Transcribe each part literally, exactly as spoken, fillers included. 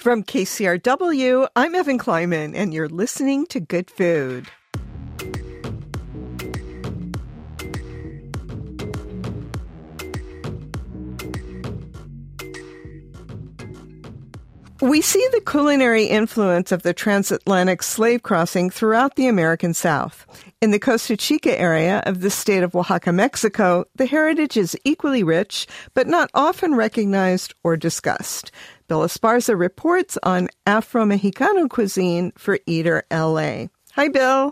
From K C R W, I'm Evan Kleiman, and you're listening to Good Food. We see the culinary influence of the transatlantic slave crossing throughout the American South. In the Costa Chica area of the state of Oaxaca, Mexico, the heritage is equally rich, but not often recognized or discussed. Bill Esparza reports on Afro-Mexicano cuisine for Eater L A. Hi, Bill.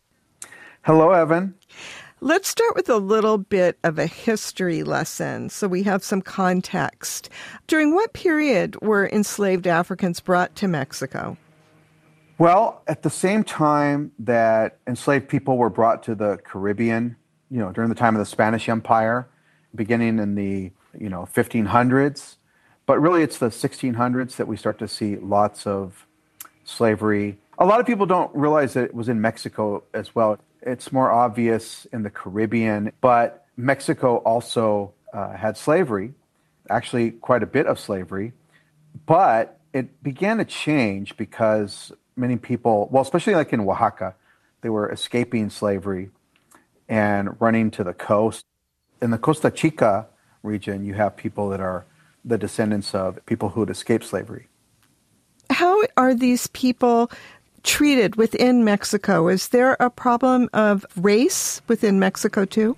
Hello, Evan. Let's start with a little bit of a history lesson so we have some context. During what period were enslaved Africans brought to Mexico? Well, at the same time that enslaved people were brought to the Caribbean, you know, during the time of the Spanish Empire, beginning in the, you know, fifteen hundreds. But really, it's the sixteen hundreds that we start to see lots of slavery. A lot of people don't realize that it was in Mexico as well. It's more obvious in the Caribbean, but Mexico also uh, had slavery, actually quite a bit of slavery. But it began to change because many people, well, especially like in Oaxaca, they were escaping slavery and running to the coast. In the Costa Chica region, you have people that are the descendants of people who had escaped slavery. How are these people treated within Mexico? Is there a problem of race within Mexico too?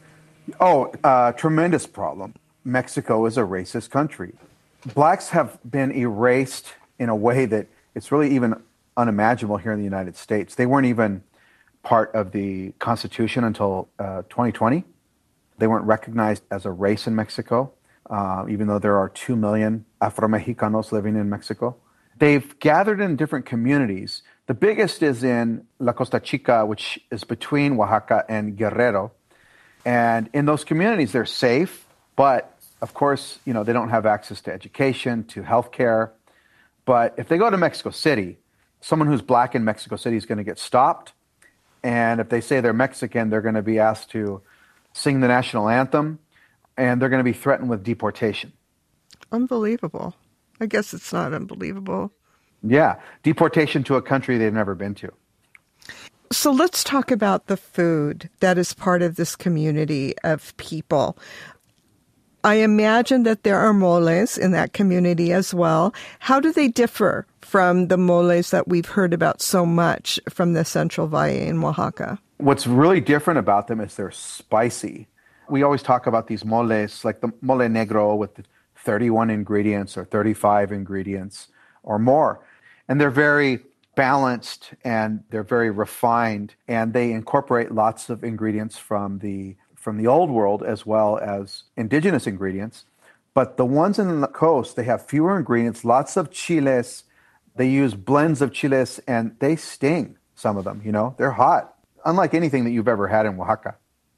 Oh, uh, tremendous problem. Mexico is a racist country. Blacks have been erased in a way that it's really even unimaginable here in the United States. They weren't even part of the Constitution until uh, twenty twenty. They weren't recognized as a race in Mexico, uh, even though there are two million Afro-Mexicanos living in Mexico. They've gathered in different communities. The biggest is in La Costa Chica, which is between Oaxaca and Guerrero. And in those communities, they're safe, but of course, you know, they don't have access to education, to healthcare. But if they go to Mexico City, someone who's black in Mexico City is going to get stopped. And if they say they're Mexican, they're going to be asked to sing the national anthem, and they're going to be threatened with deportation. Unbelievable. I guess it's not unbelievable. Yeah, deportation to a country they've never been to. So let's talk about the food that is part of this community of people. I imagine that there are moles in that community as well. How do they differ from the moles that we've heard about so much from the Central Valle in Oaxaca? What's really different about them is they're spicy. We always talk about these moles, like the mole negro with the thirty-one ingredients or thirty-five ingredients or more. And they're very balanced and they're very refined, and they incorporate lots of ingredients from the from the old world as well as indigenous ingredients. But the ones in the coast, they have fewer ingredients, lots of chiles. They use blends of chiles and they sting, some of them, you know, they're hot, unlike anything that you've ever had in Oaxaca.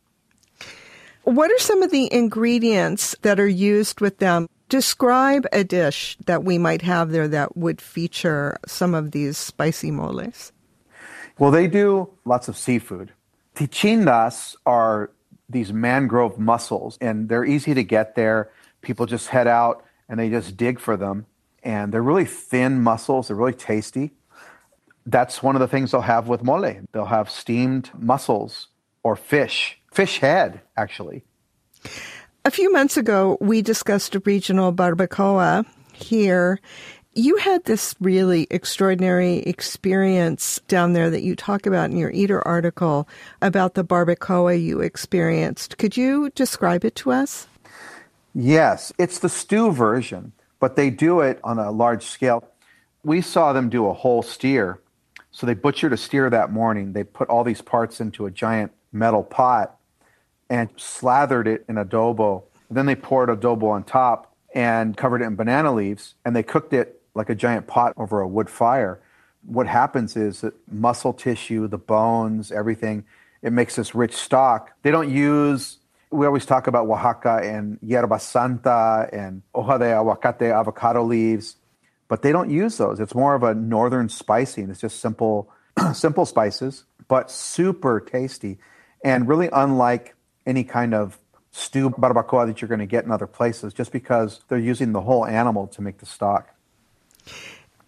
What are some of the ingredients that are used with them? Describe a dish that we might have there that would feature some of these spicy moles. Well, they do lots of seafood. Tichindas are these mangrove mussels, and they're easy to get there. People just head out and they just dig for them. And they're really thin mussels. They're really tasty. That's one of the things they'll have with mole. They'll have steamed mussels or fish. Fish head, actually. A few months ago, we discussed a regional barbacoa here. You had this really extraordinary experience down there that you talk about in your Eater article about the barbacoa you experienced. Could you describe it to us? Yes, it's the stew version, but they do it on a large scale. We saw them do a whole steer. So they butchered a steer that morning. They put all these parts into a giant metal pot and slathered it in adobo. And then they poured adobo on top and covered it in banana leaves, and they cooked it like a giant pot over a wood fire. What happens is that muscle tissue, the bones, everything, it makes this rich stock. They don't use, we always talk about Oaxaca and yerba santa and hoja de aguacate, avocado leaves, but they don't use those. It's more of a northern spicing. It's just simple, simple spices, but super tasty and really unlike any kind of stew barbacoa that you're going to get in other places, just because they're using the whole animal to make the stock.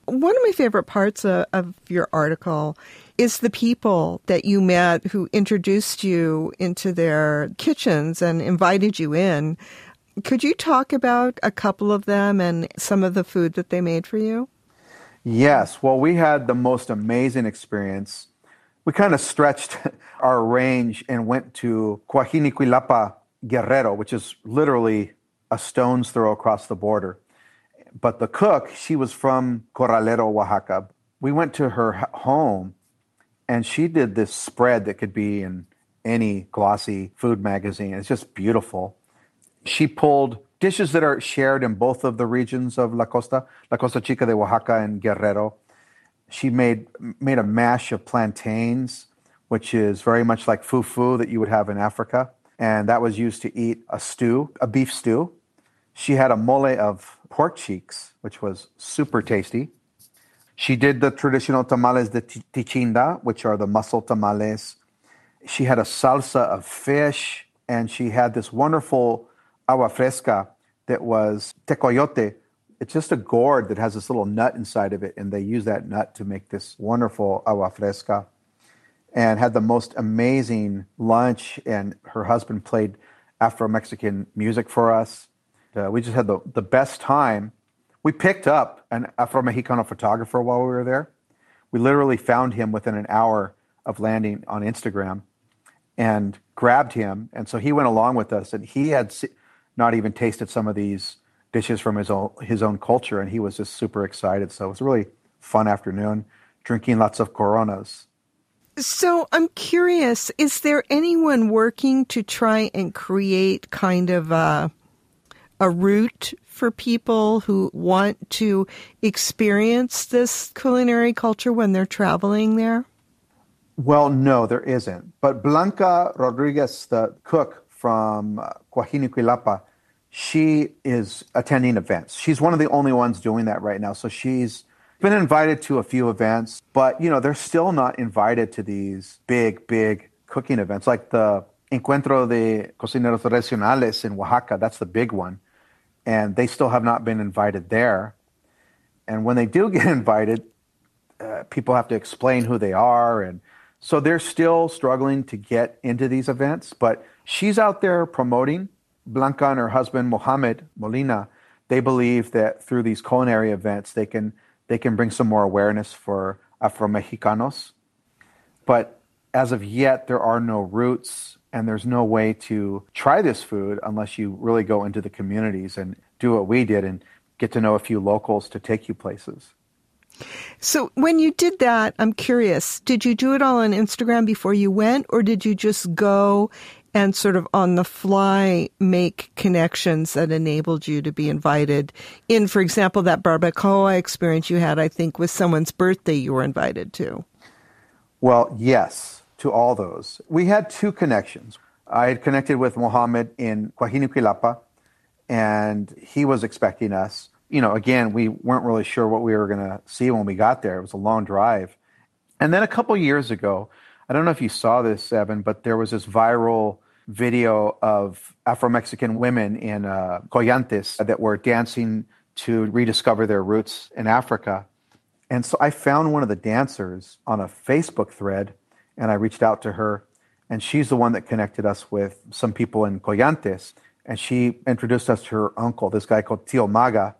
One of my favorite parts of, of your article is the people that you met who introduced you into their kitchens and invited you in. Could you talk about a couple of them and some of the food that they made for you? Yes. Well, we had the most amazing experience. We kind of stretched our range and went to Coajinicuilapa, Guerrero, which is literally a stone's throw across the border. But the cook, she was from Corralero, Oaxaca. We went to her home, and she did this spread that could be in any glossy food magazine. It's just beautiful. She pulled dishes that are shared in both of the regions of La Costa, La Costa Chica de Oaxaca and Guerrero. She made made a mash of plantains, which is very much like fufu that you would have in Africa. And that was used to eat a stew, a beef stew. She had a mole of pork cheeks, which was super tasty. She did the traditional tamales de tichinda, which are the muscle tamales. She had a salsa of fish, and she had this wonderful agua fresca that was tecoyote. It's just a gourd that has this little nut inside of it, and they use that nut to make this wonderful agua fresca. And had the most amazing lunch, and her husband played Afro-Mexican music for us. Uh, we just had the, the best time. We picked up an Afro-Mexicano photographer while we were there. We literally found him within an hour of landing on Instagram and grabbed him. And so he went along with us, and he had not even tasted some of these dishes from his own, his own culture, and he was just super excited. So it was a really fun afternoon, drinking lots of Coronas. So I'm curious, is there anyone working to try and create kind of a, a route for people who want to experience this culinary culture when they're traveling there? Well, no, there isn't. But Blanca Rodriguez, the cook from Coajinicuilapa, she is attending events. She's one of the only ones doing that right now. So she's been invited to a few events, but, you know, they're still not invited to these big, big cooking events like the Encuentro de Cocineros Regionales in Oaxaca. That's the big one. And they still have not been invited there. And when they do get invited, uh, people have to explain who they are. And so they're still struggling to get into these events. But she's out there promoting. Blanca and her husband, Mohamed Molina, they believe that through these culinary events, they can they can bring some more awareness for Afro-Mexicanos. But as of yet, there are no routes, and there's no way to try this food unless you really go into the communities and do what we did and get to know a few locals to take you places. So when you did that, I'm curious, did you do it all on Instagram before you went, or did you just go and sort of on the fly make connections that enabled you to be invited in, for example, that barbacoa experience you had, I think, with someone's birthday you were invited to? Well, yes, to all those. We had two connections. I had connected with Mohammed in Coajinicuilapa, and he was expecting us. You know, again, we weren't really sure what we were going to see when we got there. It was a long drive. And then a couple years ago, I don't know if you saw this, Evan, but there was this viral video of Afro-Mexican women in uh, Collantes that were dancing to rediscover their roots in Africa. And so I found one of the dancers on a Facebook thread, and I reached out to her, and she's the one that connected us with some people in Collantes. And she introduced us to her uncle, this guy called Tio Maga.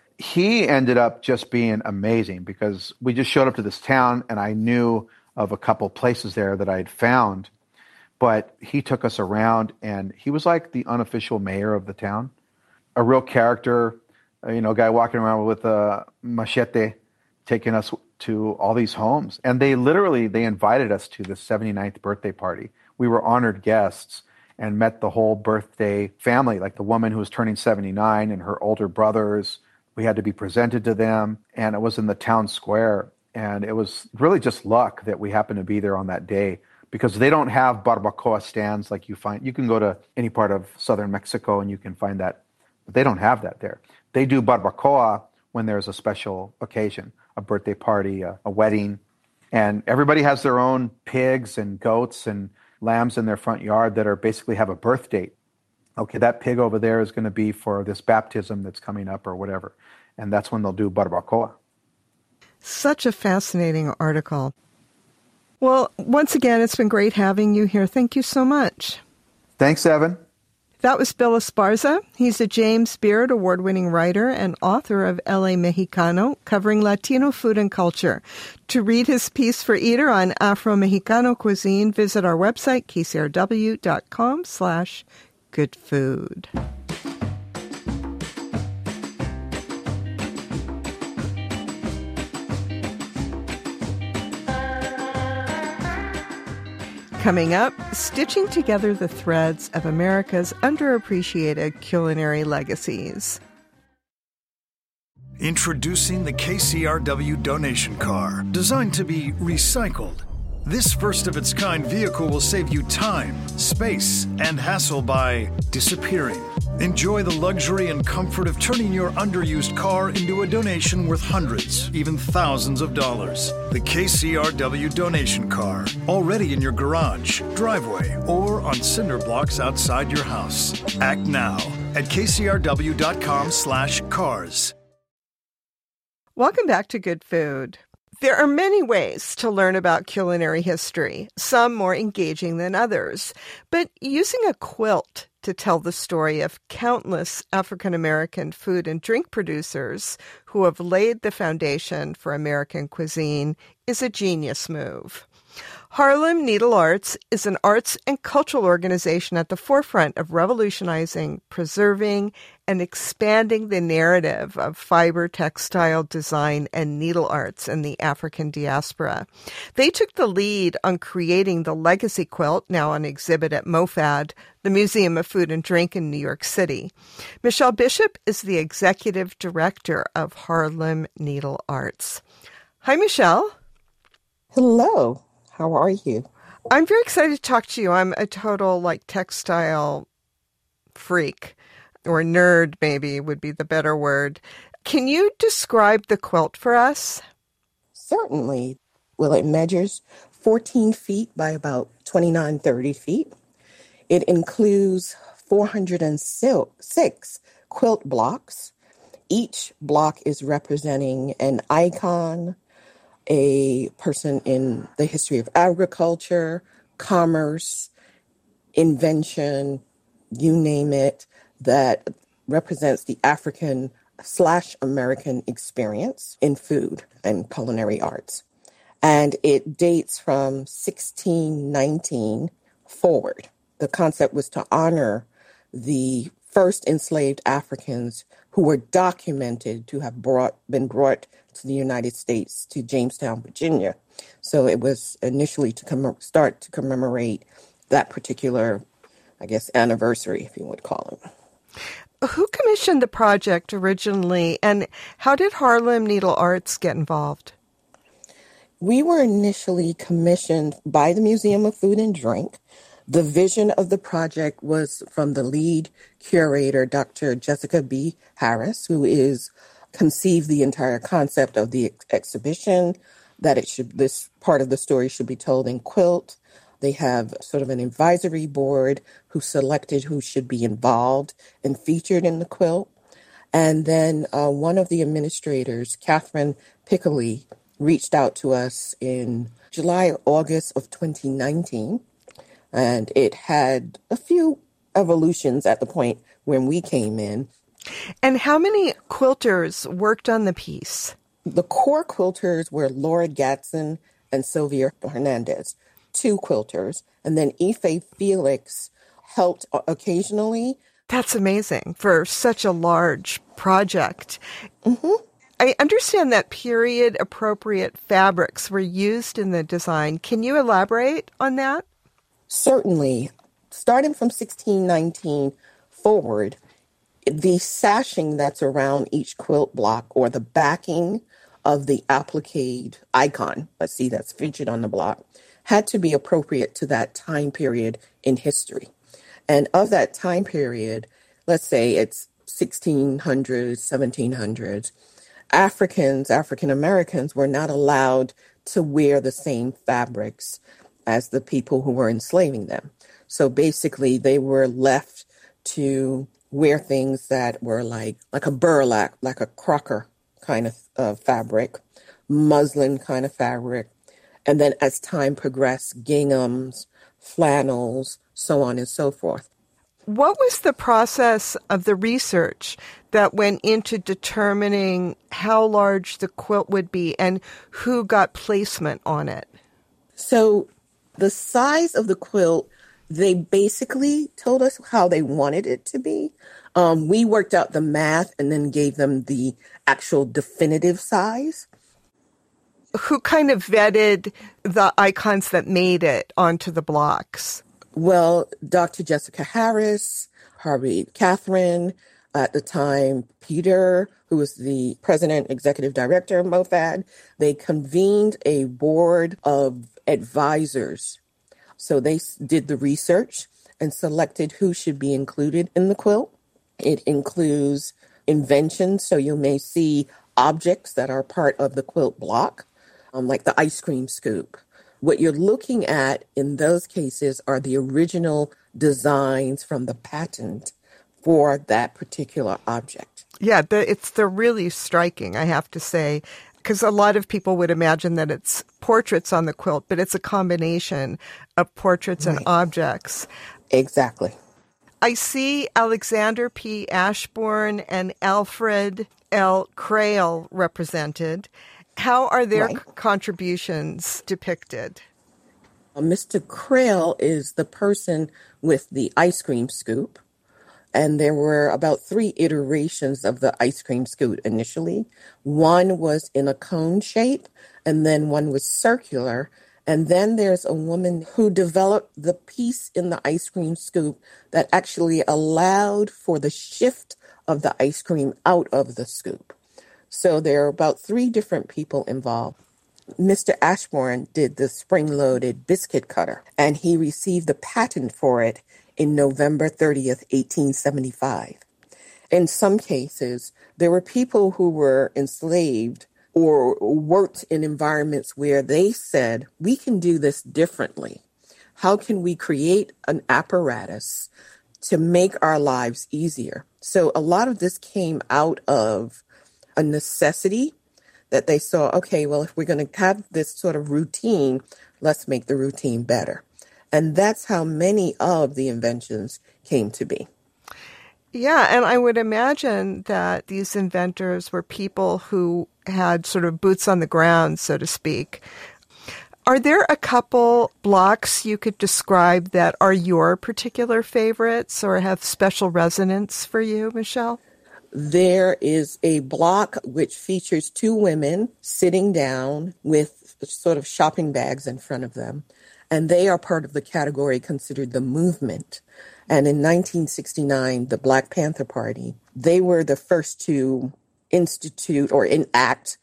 He ended up just being amazing because we just showed up to this town, and I knew of a couple places there that I had found. But he took us around, and he was like the unofficial mayor of the town, a real character, you know, a guy walking around with a machete, taking us to all these homes. And they literally, they invited us to the seventy-ninth birthday party. We were honored guests and met the whole birthday family, like the woman who was turning seventy-nine and her older brothers. We had to be presented to them, and it was in the town square. And it was really just luck that we happened to be there on that day, because they don't have barbacoa stands like you find. You can go to any part of southern Mexico and you can find that, but they don't have that there. They do barbacoa when there's a special occasion, a birthday party, a, a wedding, and everybody has their own pigs and goats and lambs in their front yard that are basically have a birth date. Okay, that pig over there is going to be for this baptism that's coming up or whatever, and that's when they'll do barbacoa. Such a fascinating article. Well, once again, it's been great having you here. Thank you so much. Thanks, Evan. That was Bill Esparza. He's a James Beard Award-winning writer and author of L A Mexicano, covering Latino food and culture. To read his piece for Eater on Afro-Mexicano cuisine, visit our website, k c r w dot com slash good food. Coming up, stitching together the threads of America's underappreciated culinary legacies. Introducing the K C R W donation car, designed to be recycled. This first-of-its-kind vehicle will save you time, space, and hassle by disappearing. Enjoy the luxury and comfort of turning your underused car into a donation worth hundreds, even thousands of dollars. The K C R W donation car, already in your garage, driveway, or on cinder blocks outside your house. Act now at k c r w dot com slash cars. Welcome back to Good Food. There are many ways to learn about culinary history, some more engaging than others. But using a quilt to tell the story of countless African-American food and drink producers who have laid the foundation for American cuisine is a genius move. Harlem Needle Arts is an arts and cultural organization at the forefront of revolutionizing, preserving, and expanding the narrative of fiber, textile, design, and needle arts in the African diaspora. They took the lead on creating the Legacy Quilt, now on exhibit at MoFad, the Museum of Food and Drink in New York City. Michelle Bishop is the executive director of Harlem Needle Arts. Hi, Michelle. Hello. How are you? I'm very excited to talk to you. I'm a total, like, textile freak, or nerd maybe would be the better word. Can you describe the quilt for us? Certainly. Well, it measures fourteen feet by about twenty-nine, thirty feet. It includes four hundred six quilt blocks. Each block is representing an icon, a person in the history of agriculture, commerce, invention, you name it, that represents the African slash American experience in food and culinary arts. And it dates from sixteen nineteen forward. The concept was to honor the first enslaved Africans who were documented to have brought been brought to the United States, to Jamestown, Virginia. So it was initially to com- start to commemorate that particular, I guess, anniversary, if you would call it. Who commissioned the project originally, and how did Harlem Needle Arts get involved? We were initially commissioned by the Museum of Food and Drink. The vision of the project was from the lead curator, Doctor Jessica B. Harris, who is conceived the entire concept of the ex- exhibition, that it should, this part of the story should be told in quilt. They have sort of an advisory board who selected who should be involved and featured in the quilt. And then uh, one of the administrators, Catherine Pickley, reached out to us in July or August of twenty nineteen. And it had a few evolutions at the point when we came in. And how many quilters worked on the piece? The core quilters were Laura Gatson and Sylvia Hernandez, two quilters. And then Ife Felix helped occasionally. That's amazing for such a large project. Mm-hmm. I understand that period-appropriate fabrics were used in the design. Can you elaborate on that? Certainly. Starting from sixteen nineteen forward, the sashing that's around each quilt block or the backing of the applique icon, let's see, that's featured on the block, had to be appropriate to that time period in history. And of that time period, let's say it's sixteen hundreds, seventeen hundreds, Africans, African Americans were not allowed to wear the same fabrics as the people who were enslaving them. So basically they were left to wear things that were like, like a burlap, like a crocker kind of uh, fabric, muslin kind of fabric. And then as time progressed, ginghams, flannels, so on and so forth. What was the process of the research that went into determining how large the quilt would be and who got placement on it? So the size of the quilt, they basically told us how they wanted it to be. Um, we worked out the math and then gave them the actual definitive size. Who kind of vetted the icons that made it onto the blocks? Well, Doctor Jessica Harris, Harvey Catherine, at the time, Peter, who was the president, executive director of MoFad, they convened a board of advisors. So they did the research and selected who should be included in the quilt. It includes inventions, so you may see objects that are part of the quilt block, um, like the ice cream scoop. What you're looking at in those cases are the original designs from the patent for that particular object. Yeah, the, it's they're really striking, I have to say, because a lot of people would imagine that it's portraits on the quilt, but it's a combination of portraits Right. and objects. Exactly. I see Alexander P. Ashbourne and Alfred L. Crail represented. How are their Right. c- contributions depicted? Uh, Mister Crail is the person with the ice cream scoop. And there were about three iterations of the ice cream scoop initially. One was in a cone shape, and then one was circular. And then there's a woman who developed the piece in the ice cream scoop that actually allowed for the shift of the ice cream out of the scoop. So there are about three different people involved. Mister Ashbourne did the spring-loaded biscuit cutter, and he received the patent for it in November thirtieth, eighteen seventy-five. In some cases, there were people who were enslaved or worked in environments where they said, we can do this differently. How can we create an apparatus to make our lives easier? So a lot of this came out of a necessity that they saw, okay, well, if we're going to have this sort of routine, let's make the routine better. And that's how many of the inventions came to be. Yeah, and I would imagine that these inventors were people who had sort of boots on the ground, so to speak. Are there a couple blocks you could describe that are your particular favorites or have special resonance for you, Michelle? There is a block which features two women sitting down with sort of shopping bags in front of them, and they are part of the category considered the movement. And in nineteen sixty-nine, the Black Panther Party, they were the first to institute or enact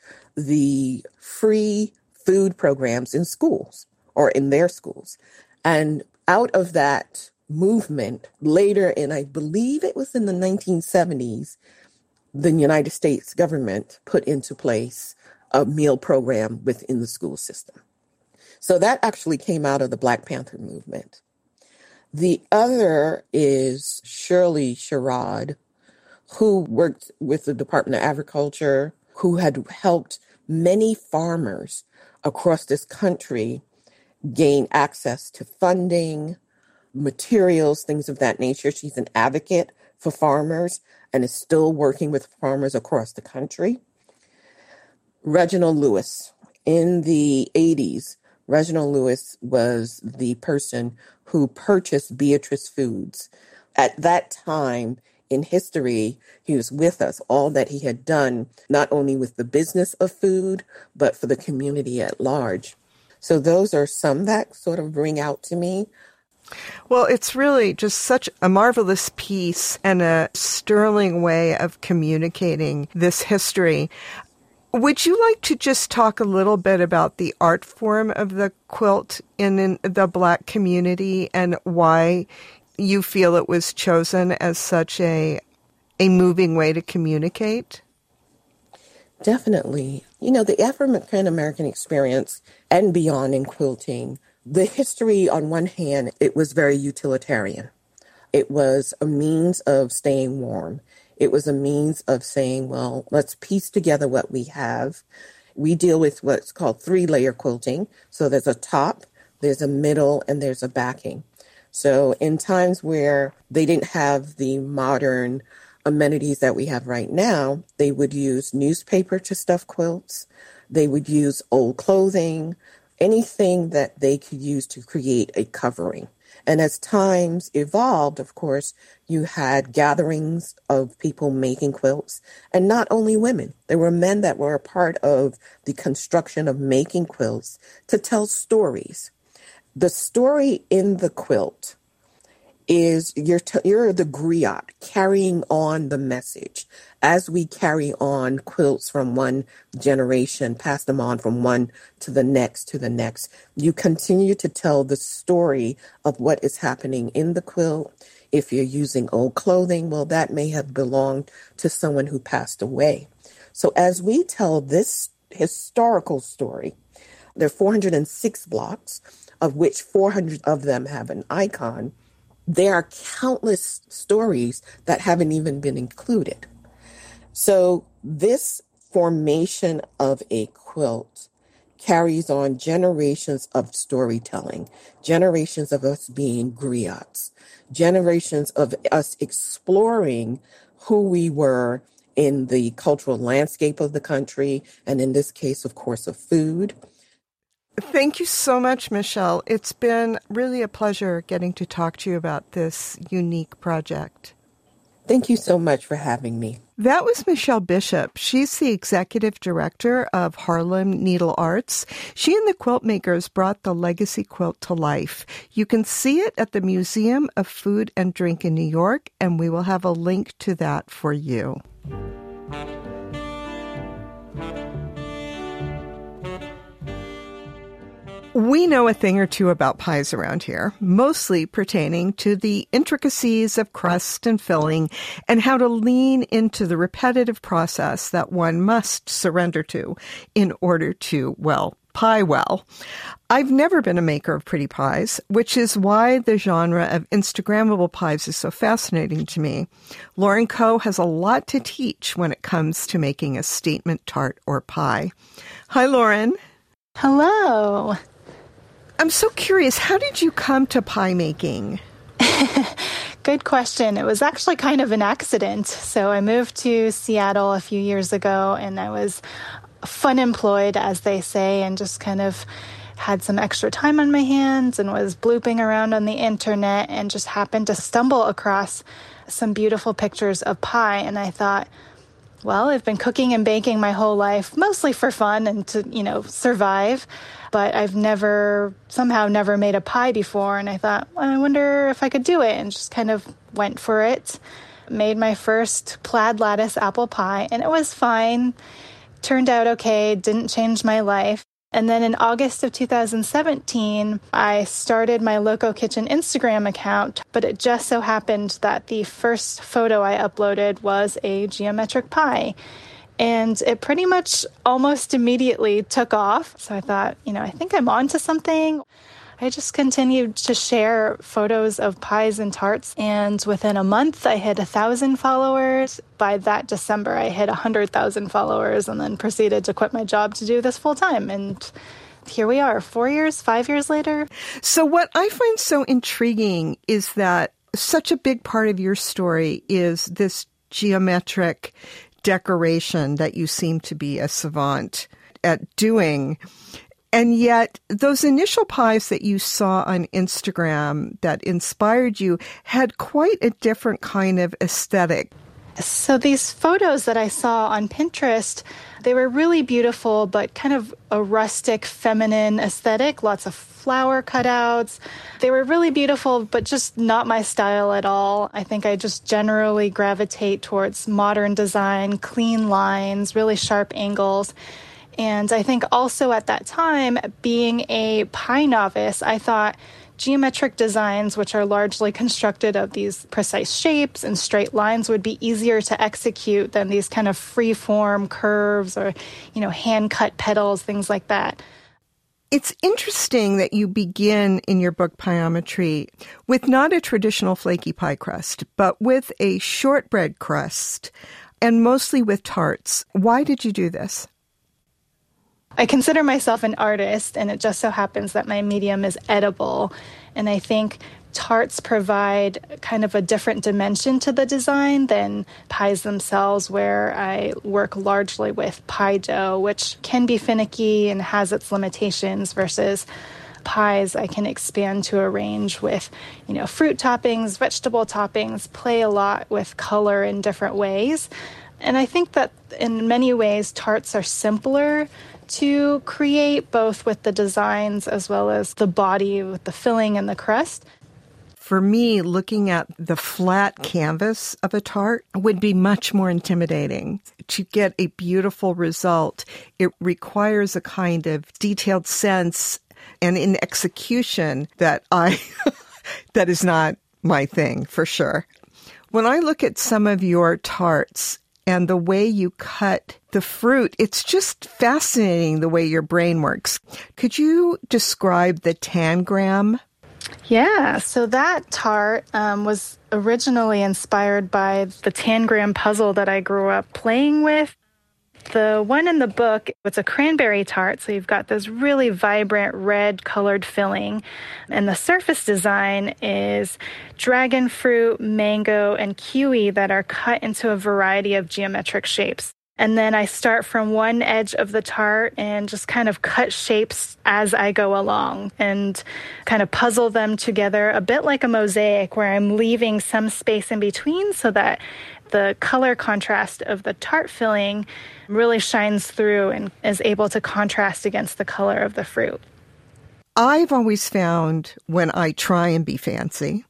the free food programs in schools or in their schools. And out of that movement, later, and I believe it was in the nineteen seventies, the United States government put into place a meal program within the school system. So that actually came out of the Black Panther movement. The other is Shirley Sherrod, who worked with the Department of Agriculture, who had helped many farmers across this country gain access to funding, materials, things of that nature. She's an advocate for farmers and is still working with farmers across the country. Reginald Lewis. In the eighties, Reginald Lewis was the person who purchased Beatrice Foods. At that time in history, he was with us, all that he had done, not only with the business of food, but for the community at large. So those are some that sort of ring out to me. Well, it's really just such a marvelous piece and a sterling way of communicating this history. Would you like to just talk a little bit about the art form of the quilt in, in the Black community and why you feel it was chosen as such a a moving way to communicate? Definitely. You know, the African American experience and beyond in quilting, the history on one hand, it was very utilitarian. It was a means of staying warm. It was a means of saying, well, let's piece together what we have. We deal with what's called three-layer quilting. So there's a top, there's a middle, and there's a backing. So in times where they didn't have the modern amenities that we have right now, they would use newspaper to stuff quilts. They would use old clothing, anything that they could use to create a covering. And as times evolved, of course, you had gatherings of people making quilts, and not only women. There were men that were a part of the construction of making quilts to tell stories. The story in the quilt is you're, t- you're the griot carrying on the message. As we carry on quilts from one generation, pass them on from one to the next to the next, you continue to tell the story of what is happening in the quilt. If you're using old clothing, well, that may have belonged to someone who passed away. So as we tell this historical story, there are four hundred six blocks, of which four hundred of them have an icon. There are countless stories that haven't even been included. So this formation of a quilt carries on generations of storytelling, generations of us being griots, generations of us exploring who we were in the cultural landscape of the country, and in this case, of course, of food. Thank you so much, Michelle. It's been really a pleasure getting to talk to you about this unique project. Thank you so much for having me. That was Michelle Bishop. She's the executive director of Harlem Needle Arts. She and the quilt makers brought the legacy quilt to life. You can see it at the Museum of Food and Drink in New York, and we will have a link to that for you. We know a thing or two about pies around here, mostly pertaining to the intricacies of crust and filling and how to lean into the repetitive process that one must surrender to in order to, well, pie well. I've never been a maker of pretty pies, which is why the genre of Instagrammable pies is so fascinating to me. Lauren Coe has a lot to teach when it comes to making a statement tart or pie. Hi, Lauren. Hello. I'm so curious, how did you come to pie making? Good question. It was actually kind of an accident. So I moved to Seattle a few years ago, and I was fun employed, as they say, and just kind of had some extra time on my hands and was blooping around on the internet and just happened to stumble across some beautiful pictures of pie. And I thought, well, I've been cooking and baking my whole life, mostly for fun and to, you know, survive. But I've never, somehow never made a pie before. And I thought, well, I wonder if I could do it, and just kind of went for it. Made my first plaid lattice apple pie, and it was fine. Turned out okay, didn't change my life. And then in August of two thousand seventeen, I started my Loco Kitchen Instagram account, but it just so happened that the first photo I uploaded was a geometric pie. And it pretty much almost immediately took off. So I thought, you know, I think I'm onto something. I just continued to share photos of pies and tarts. And within a month, I hit one thousand followers. By that December, I hit one hundred thousand followers and then proceeded to quit my job to do this full time. And here we are, four years, five years later. So what I find so intriguing is that such a big part of your story is this geometric decoration that you seem to be a savant at doing. And yet those initial pies that you saw on Instagram that inspired you had quite a different kind of aesthetic. So these photos that I saw on Pinterest, they were really beautiful, but kind of a rustic, feminine aesthetic, lots of flower cutouts. They were really beautiful, but just not my style at all. I think I just generally gravitate towards modern design, clean lines, really sharp angles. And I think also at that time, being a pie novice, I thought geometric designs, which are largely constructed of these precise shapes and straight lines, would be easier to execute than these kind of free-form curves or, you know, hand-cut petals, things like that. It's interesting that you begin in your book Pieometry with not a traditional flaky pie crust, but with a shortbread crust and mostly with tarts. Why did you do this? I consider myself an artist, and it just so happens that my medium is edible. And I think tarts provide kind of a different dimension to the design than pies themselves, where I work largely with pie dough, which can be finicky and has its limitations, versus pies I can expand to a range with, you know, fruit toppings, vegetable toppings, play a lot with color in different ways. And I think that in many ways, tarts are simpler to create, both with the designs as well as the body with the filling and the crust. For me, looking at the flat canvas of a tart would be much more intimidating. To get a beautiful result, it requires a kind of detailed sense and in execution that I that is not my thing, for sure. When I look at some of your tarts and the way you cut the fruit, it's just fascinating the way your brain works. Could you describe the tangram? Yeah, so that tart um, was originally inspired by the tangram puzzle that I grew up playing with. The one in the book, it's a cranberry tart, so you've got this really vibrant red colored filling. And the surface design is dragon fruit, mango, and kiwi that are cut into a variety of geometric shapes. And then I start from one edge of the tart and just kind of cut shapes as I go along and kind of puzzle them together a bit like a mosaic, where I'm leaving some space in between so that the color contrast of the tart filling really shines through and is able to contrast against the color of the fruit. I've always found when I try and be fancy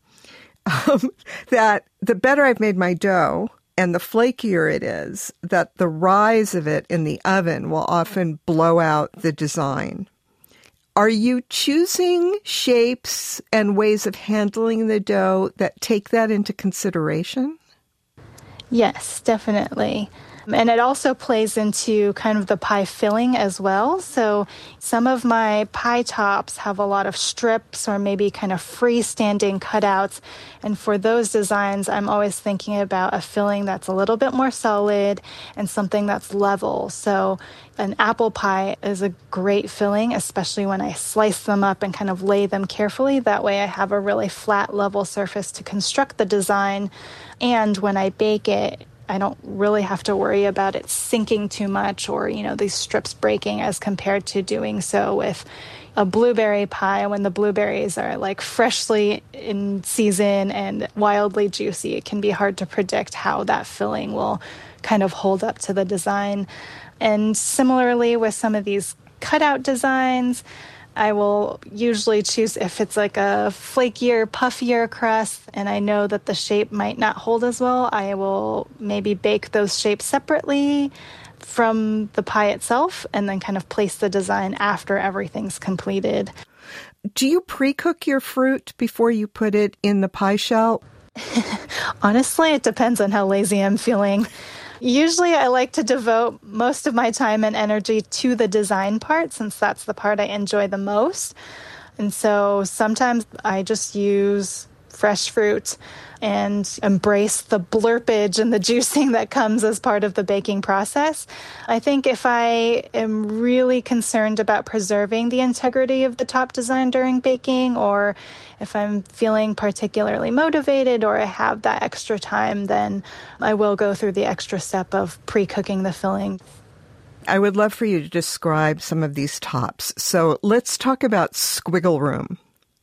um, that the better I've made my dough and the flakier it is, that the rise of it in the oven will often blow out the design. Are you choosing shapes and ways of handling the dough that take that into consideration? Yes, definitely. And it also plays into kind of the pie filling as well. So some of my pie tops have a lot of strips or maybe kind of freestanding cutouts. And for those designs, I'm always thinking about a filling that's a little bit more solid and something that's level. So an apple pie is a great filling, especially when I slice them up and kind of lay them carefully. That way I have a really flat, level surface to construct the design. And when I bake it, I don't really have to worry about it sinking too much or, you know, these strips breaking as compared to doing so with a blueberry pie when the blueberries are like freshly in season and wildly juicy. It can be hard to predict how that filling will kind of hold up to the design. And similarly with some of these cutout designs, I will usually choose if it's like a flakier, puffier crust and I know that the shape might not hold as well, I will maybe bake those shapes separately from the pie itself and then kind of place the design after everything's completed. Do you pre-cook your fruit before you put it in the pie shell? Honestly, it depends on how lazy I'm feeling. Usually I like to devote most of my time and energy to the design part, since that's the part I enjoy the most. And so sometimes I just use fresh fruit and embrace the blurpage and the juicing that comes as part of the baking process. I think if I am really concerned about preserving the integrity of the top design during baking, or if I'm feeling particularly motivated or I have that extra time, then I will go through the extra step of pre-cooking the filling. I would love for you to describe some of these tops. So let's talk about Squiggle Room.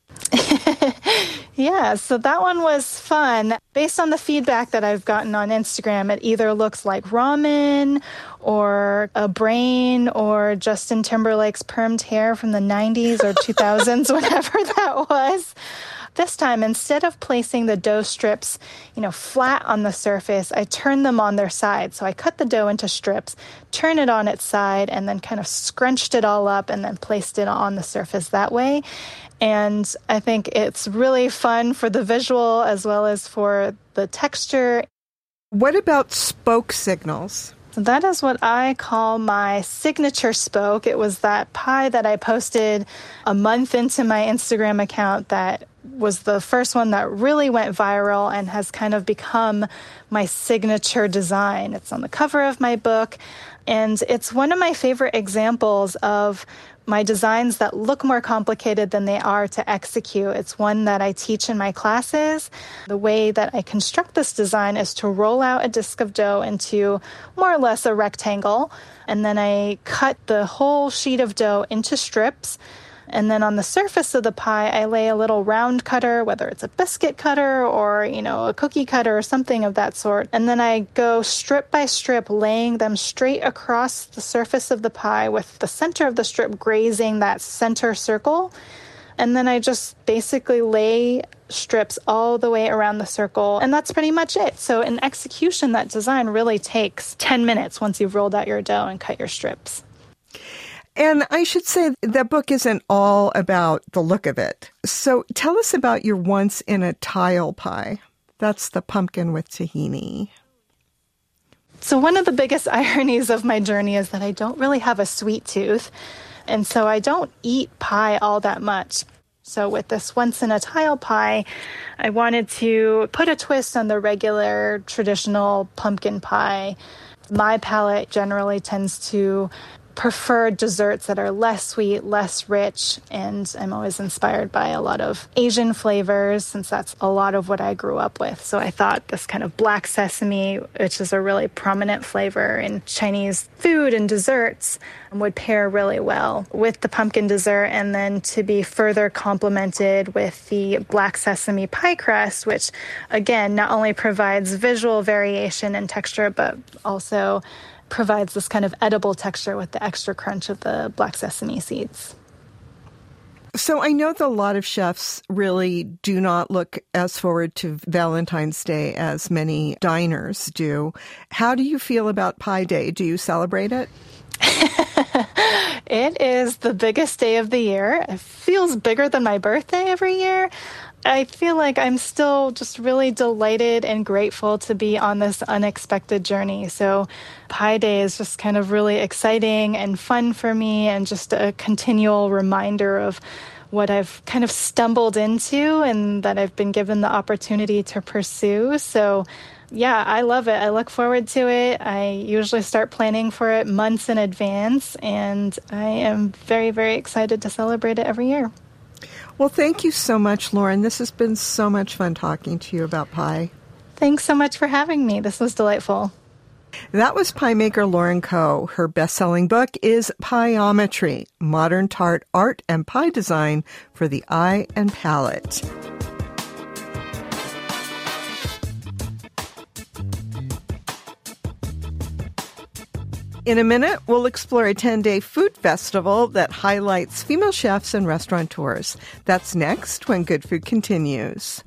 Yeah, so that one was fun. Based on the feedback that I've gotten on Instagram, it either looks like ramen or a brain or Justin Timberlake's permed hair from the nineties or two thousands, whatever that was. This time, instead of placing the dough strips, you know, flat on the surface, I turned them on their side. So I cut the dough into strips, turn it on its side, and then kind of scrunched it all up and then placed it on the surface that way. And I think it's really fun for the visual as well as for the texture. What about spoke signals? That is what I call my signature spoke. It was that pie that I posted a month into my Instagram account that was the first one that really went viral and has kind of become my signature design. It's on the cover of my book, and it's one of my favorite examples of my designs that look more complicated than they are to execute. It's one that I teach in my classes. The way that I construct this design is to roll out a disc of dough into more or less a rectangle, and then I cut the whole sheet of dough into strips. And then on the surface of the pie, I lay a little round cutter, whether it's a biscuit cutter or, you know, a cookie cutter or something of that sort. And then I go strip by strip, laying them straight across the surface of the pie with the center of the strip grazing that center circle. And then I just basically lay strips all the way around the circle. And that's pretty much it. So in execution, that design really takes ten minutes once you've rolled out your dough and cut your strips. And I should say that book isn't all about the look of it. So tell us about your once in a tile pie. That's the pumpkin with tahini. So one of the biggest ironies of my journey is that I don't really have a sweet tooth. And so I don't eat pie all that much. So with this once in a tile pie, I wanted to put a twist on the regular traditional pumpkin pie. My palate generally tends to prefer desserts that are less sweet, less rich, and I'm always inspired by a lot of Asian flavors since that's a lot of what I grew up with. So I thought this kind of black sesame, which is a really prominent flavor in Chinese food and desserts, would pair really well with the pumpkin dessert, and then to be further complemented with the black sesame pie crust, which again not only provides visual variation and texture, but also provides this kind of edible texture with the extra crunch of the black sesame seeds. So I know that a lot of chefs really do not look as forward to Valentine's Day as many diners do. How do you feel about Pie Day? Do you celebrate it? It is the biggest day of the year. It feels bigger than my birthday every year. I feel like I'm still just really delighted and grateful to be on this unexpected journey. So Pie Day is just kind of really exciting and fun for me, and just a continual reminder of what I've kind of stumbled into and that I've been given the opportunity to pursue. So yeah, I love it. I look forward to it. I usually start planning for it months in advance, and I am very, very excited to celebrate it every year. Well, thank you so much, Lauren. This has been so much fun talking to you about pie. Thanks so much for having me. This was delightful. That was pie maker Lauren Koh. Her best-selling book is Pieometry, Modern Tart Art and Pie Design for the Eye and Palate. In a minute, we'll explore a ten-day food festival that highlights female chefs and restaurateurs. That's next when Good Food continues.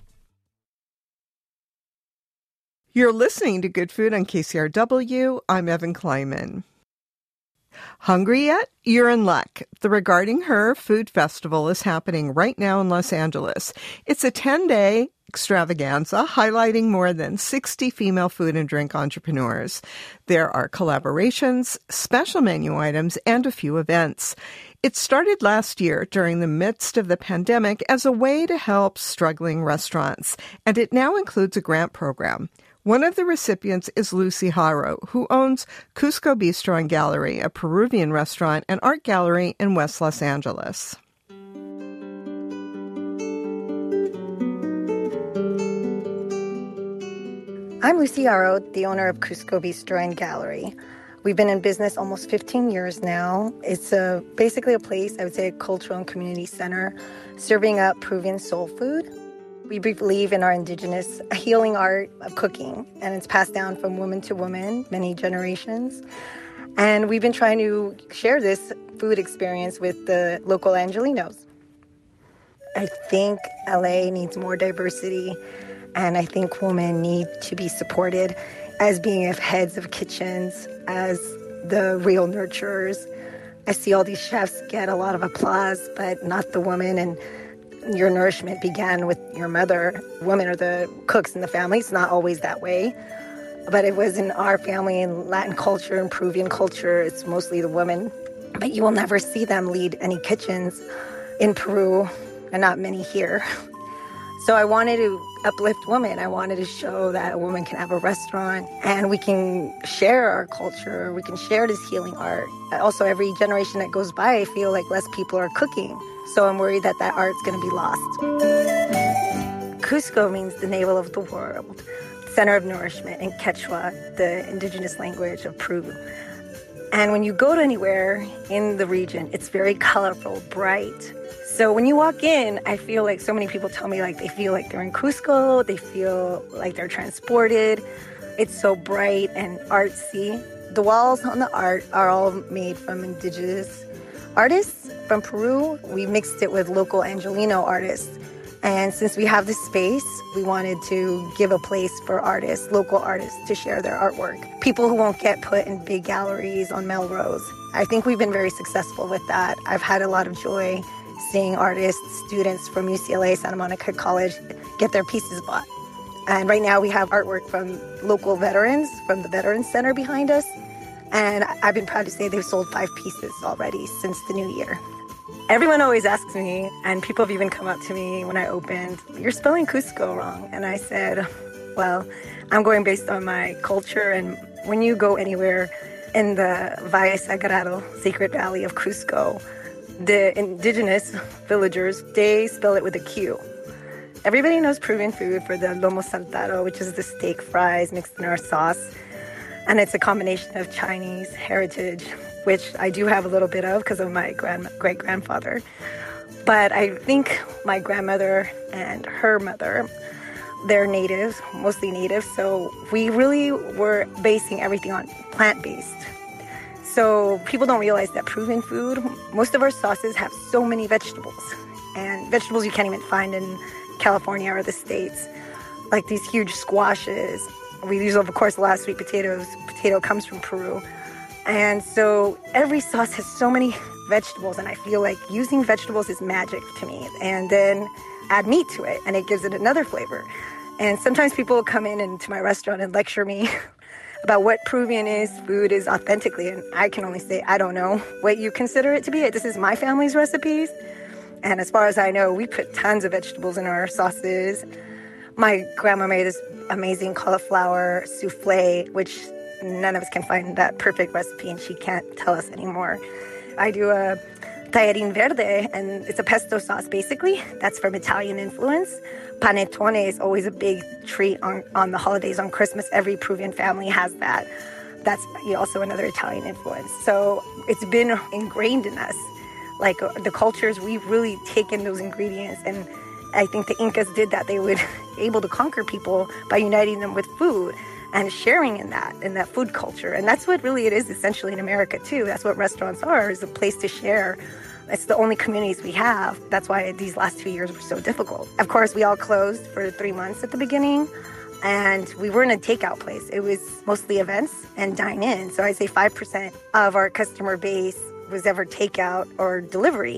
You're listening to Good Food on K C R W. I'm Evan Kleiman. Hungry yet? You're in luck. The Regarding Her Food Festival is happening right now in Los Angeles. It's a ten-day extravaganza highlighting more than sixty female food and drink entrepreneurs. There are collaborations, special menu items, and a few events. It started last year during the midst of the pandemic as a way to help struggling restaurants, and it now includes a grant program. One of the recipients is Lucy Haro, who owns Cusco Bistro and Gallery, a Peruvian restaurant and art gallery in West Los Angeles. I'm Lucy Haro, the owner of Cusco Bistro and Gallery. We've been in business almost fifteen years now. It's a, basically a place, I would say a cultural and community center, serving up Peruvian soul food. We believe in our indigenous healing art of cooking, and it's passed down from woman to woman, many generations. And we've been trying to share this food experience with the local Angelinos. I think L A needs more diversity, and I think women need to be supported as being heads of kitchens, as the real nurturers. I see all these chefs get a lot of applause, but not the woman, and your nourishment began with your mother. Women are the cooks in the family. It's not always that way. But it was in our family, in Latin culture and Peruvian culture, it's mostly the women. But you will never see them lead any kitchens in Peru, and not many here. So I wanted to uplift women. I wanted to show that a woman can have a restaurant and we can share our culture. We can share this healing art. Also, every generation that goes by, I feel like less people are cooking. So I'm worried that that art's going to be lost. Cusco means the navel of the world, center of nourishment in Quechua, the indigenous language of Peru. And when you go to anywhere in the region, it's very colorful, bright. So when you walk in, I feel like so many people tell me like they feel like they're in Cusco, they feel like they're transported. It's so bright and artsy. The walls on the art are all made from indigenous artists from Peru. We mixed it with local Angelino artists. And since we have this space, we wanted to give a place for artists, local artists, to share their artwork. People who won't get put in big galleries on Melrose. I think we've been very successful with that. I've had a lot of joy seeing artists, students from U C L A, Santa Monica College, get their pieces bought. And right now we have artwork from local veterans, from the Veterans Center behind us. And I've been proud to say they've sold five pieces already since the new year. Everyone always asks me, and people have even come up to me when I opened, "You're spelling Cusco wrong." And I said, well, I'm going based on my culture. And when you go anywhere in the Valle Sagrado, Sacred Valley of Cusco, the indigenous villagers, they spell it with a Q. Everybody knows Peruvian food for the lomo saltado, which is the steak fries mixed in our sauce. And it's a combination of Chinese heritage, which I do have a little bit of because of my grand, great-grandfather. But I think my grandmother and her mother, they're natives, mostly natives. So we really were basing everything on plant-based. So people don't realize that Peruvian food, most of our sauces have so many vegetables. And vegetables you can't even find in California or the States. Like these huge squashes. We use, of course, a lot of sweet potatoes. Potato comes from Peru. And so every sauce has so many vegetables, and I feel like using vegetables is magic to me. And then add meat to it, and it gives it another flavor. And sometimes people will come in into my restaurant and lecture me about what Peruvian is, food is authentically, and I can only say, I don't know what you consider it to be. This is my family's recipes. And as far as I know, we put tons of vegetables in our sauces. My grandma made this amazing cauliflower souffle, which none of us can find that perfect recipe, and she can't tell us anymore. I do a tallarín verde, and it's a pesto sauce, basically. That's from Italian influence. Panettone is always a big treat on, on the holidays, on Christmas. Every Peruvian family has that. That's also another Italian influence. So it's been ingrained in us. Like the cultures, we've really taken those ingredients, and I think the Incas did that. They were able to conquer people by uniting them with food and sharing in that, in that food culture. And that's what really it is essentially in America too. That's what restaurants are, is a place to share. It's the only communities we have. That's why these last two years were so difficult. Of course, we all closed for three months at the beginning, and we were in a takeout place. It was mostly events and dine-in. So I'd say five percent of our customer base was ever takeout or delivery.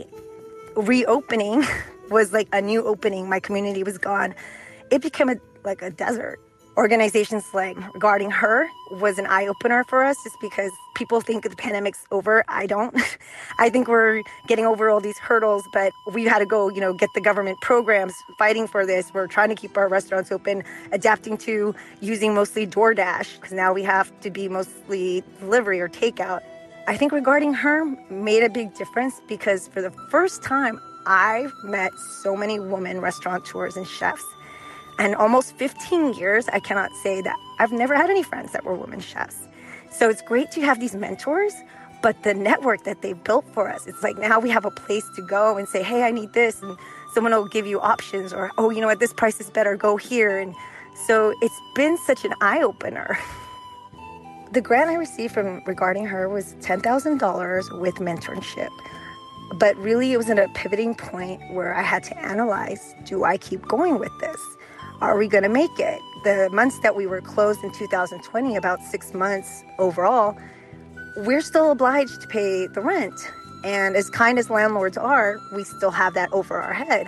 Reopening was like a new opening. My community was gone. It became a, like a desert. Organizations like Regarding Her was an eye-opener for us, just because people think the pandemic's over. I don't. I think we're getting over all these hurdles, but we had to go, you know, get the government programs fighting for this. We're trying to keep our restaurants open, adapting to using mostly DoorDash, because now we have to be mostly delivery or takeout. I think Regarding Her made a big difference, because for the first time, I've met so many women restaurateurs and chefs. And almost fifteen years, I cannot say that I've never had any friends that were women chefs. So it's great to have these mentors, but the network that they built for us, it's like now we have a place to go and say, hey, I need this. And someone will give you options, or, oh, you know what, this price is better, go here. And so it's been such an eye-opener. The grant I received from Regarding Her was ten thousand dollars with mentorship. But really, it was at a pivoting point where I had to analyze, do I keep going with this? Are we going to make it? The months that we were closed in two thousand twenty, about six months overall, we're still obliged to pay the rent. And as kind as landlords are, we still have that over our head.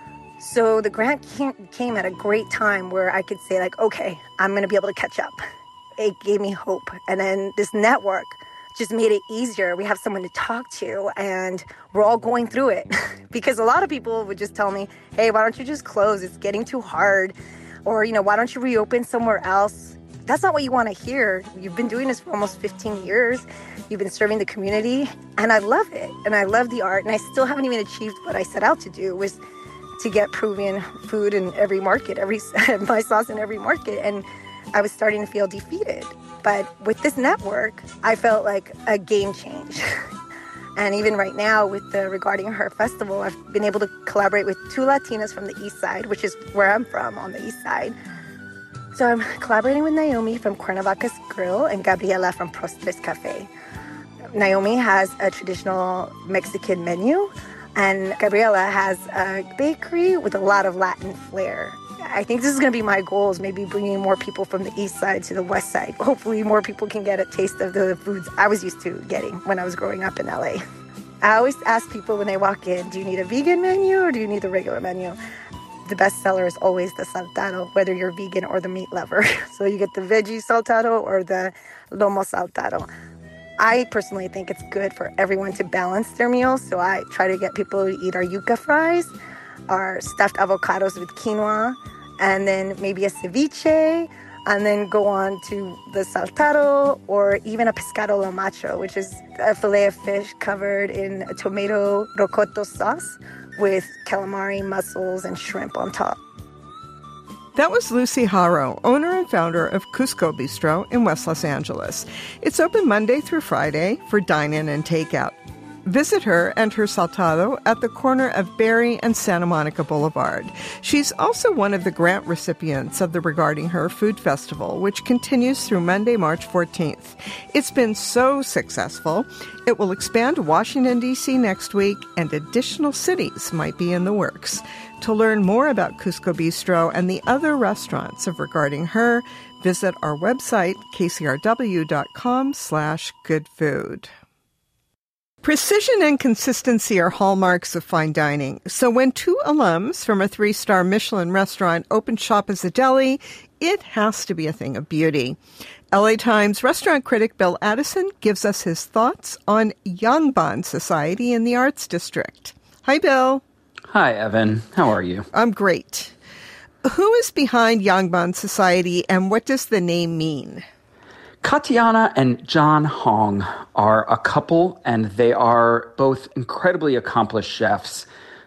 So the grant came, came at a great time where I could say, like, okay, I'm going to be able to catch up. It gave me hope. And then this network just made it easier. We have someone to talk to, and we're all going through it. Because a lot of people would just tell me, hey, why don't you just close? It's getting too hard. Or, you know, why don't you reopen somewhere else? That's not what you want to hear. You've been doing this for almost fifteen years. You've been serving the community, and I love it. And I love the art, and I still haven't even achieved what I set out to do, was to get Peruvian food in every market, every my sauce in every market. And I was starting to feel defeated. But with this network, I felt like a game change. And even right now with the Regarding Her Festival, I've been able to collaborate with two Latinas from the East Side, which is where I'm from, on the East Side. So I'm collaborating with Naomi from Cuernavaca's Grill and Gabriela from Prostres Cafe. Naomi has a traditional Mexican menu, and Gabriela has a bakery with a lot of Latin flair. I think this is going to be my goal, is maybe bringing more people from the East Side to the West Side. Hopefully more people can get a taste of the foods I was used to getting when I was growing up in L A. I always ask people when they walk in, do you need a vegan menu or do you need the regular menu? The best seller is always the saltado, whether you're vegan or the meat lover. So you get the veggie saltado or the lomo saltado. I personally think it's good for everyone to balance their meals, so I try to get people to eat our yuca fries, our stuffed avocados with quinoa, and then maybe a ceviche, and then go on to the saltado, or even a pescado lo macho, which is a fillet of fish covered in a tomato rocoto sauce with calamari, mussels, and shrimp on top. That was Lucy Haro, owner and founder of Cusco Bistro in West Los Angeles. It's open Monday through Friday for dine-in and takeout. Visit her and her saltado at the corner of Berry and Santa Monica Boulevard. She's also one of the grant recipients of the Regarding Her Food Festival, which continues through Monday, March fourteenth. It's been so successful, it will expand to Washington, D C next week, and additional cities might be in the works. To learn more about Cusco Bistro and the other restaurants of Regarding Her, visit our website, k c r w dot com slash good food. Precision and consistency are hallmarks of fine dining. So when two alums from a three-star Michelin restaurant open shop as a deli, it has to be a thing of beauty. L A Times restaurant critic Bill Addison gives us his thoughts on Yangban Society in the Arts District. Hi, Bill. Hi, Evan. How are you? I'm great. Who is behind Yangban Society, and what does the name mean? Katiana and John Hong are a couple, and they are both incredibly accomplished chefs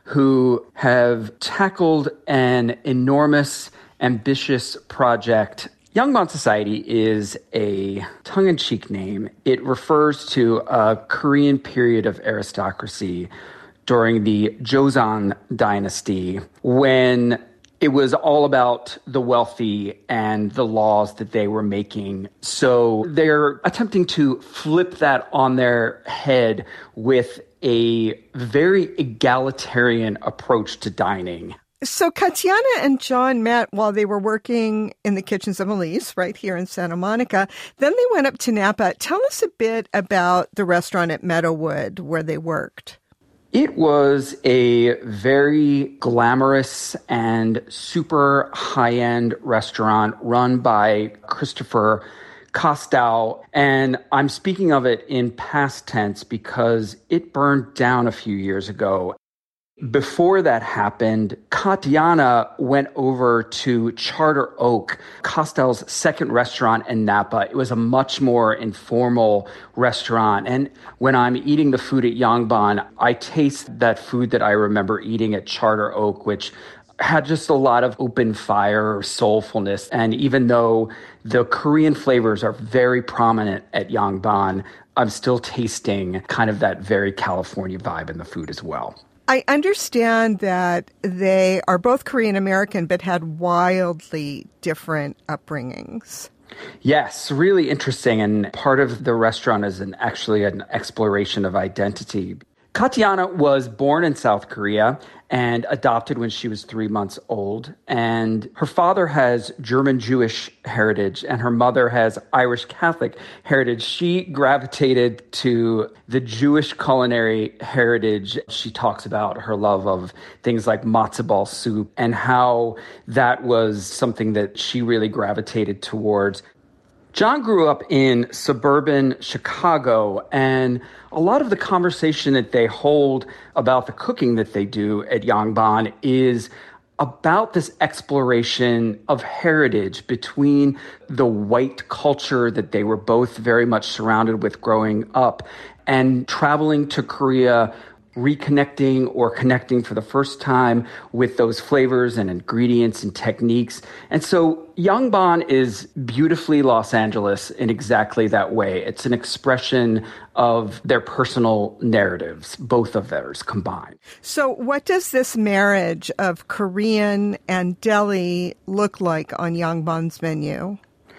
who have tackled an enormous, ambitious project. Yangban Society is a tongue-in-cheek name. It refers to a Korean period of aristocracy during the Joseon dynasty, when it was all about the wealthy and the laws that they were making. So they're attempting to flip that on their head with a very egalitarian approach to dining. So Katiana and John met while they were working in the kitchens of Elise, right here in Santa Monica. Then they went up to Napa. Tell us a bit about the restaurant at Meadowood where they worked. It was a very glamorous and super high-end restaurant run by Christopher Costow, and I'm speaking of it in past tense because it burned down a few years ago. Before that happened, Katiana went over to Charter Oak, Costow's second restaurant in Napa. It was a much more informal restaurant. And when I'm eating the food at Yangban, I taste that food that I remember eating at Charter Oak, which had just a lot of open fire, soulfulness. And even though the Korean flavors are very prominent at Yangban, I'm still tasting kind of that very California vibe in the food as well. I understand that they are both Korean American, but had wildly different upbringings. Yes, really interesting. And part of the restaurant is an, actually an exploration of identity. Katiana was born in South Korea and adopted when she was three months old. And her father has German Jewish heritage and her mother has Irish Catholic heritage. She gravitated to the Jewish culinary heritage. She talks about her love of things like matzo ball soup and how that was something that she really gravitated towards. John grew up in suburban Chicago, and a lot of the conversation that they hold about the cooking that they do at Yangban is about this exploration of heritage between the white culture that they were both very much surrounded with growing up and traveling to Korea, reconnecting or connecting for the first time with those flavors and ingredients and techniques. And so Yangban is beautifully Los Angeles in exactly that way. It's an expression of their personal narratives, both of theirs combined. So what does this marriage of Korean and deli look like on Yangban's menu?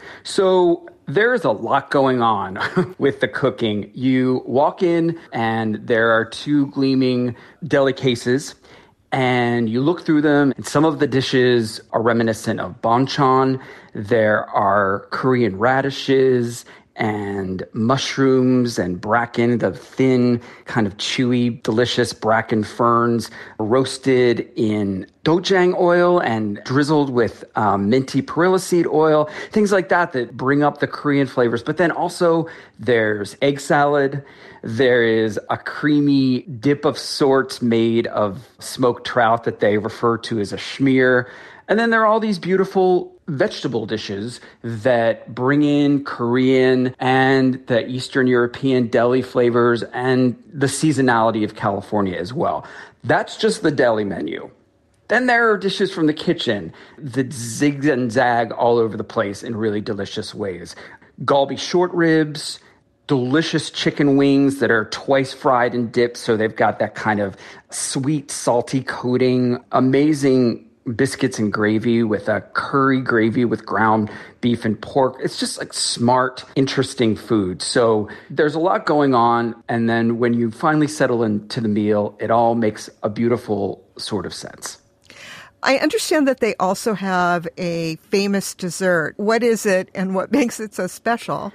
So there's a lot going on with the cooking. You walk in and there are two gleaming deli cases, and you look through them, and some of the dishes are reminiscent of banchan. There are Korean radishes and mushrooms and bracken, the thin, kind of chewy, delicious bracken ferns, roasted in doujang oil and drizzled with um, minty perilla seed oil, things like that that bring up the Korean flavors. But then also there's egg salad. There is a creamy dip of sorts made of smoked trout that they refer to as a schmear. And then there are all these beautiful vegetable dishes that bring in Korean and the Eastern European deli flavors and the seasonality of California as well. That's just the deli menu. Then there are dishes from the kitchen that zig and zag all over the place in really delicious ways. Galbi short ribs, delicious chicken wings that are twice fried and dipped, so they've got that kind of sweet, salty coating, amazing biscuits and gravy with a curry gravy with ground beef and pork. It's just like smart, interesting food. So there's a lot going on. And then when you finally settle into the meal, it all makes a beautiful sort of sense. I understand that they also have a famous dessert. What is it and what makes it so special?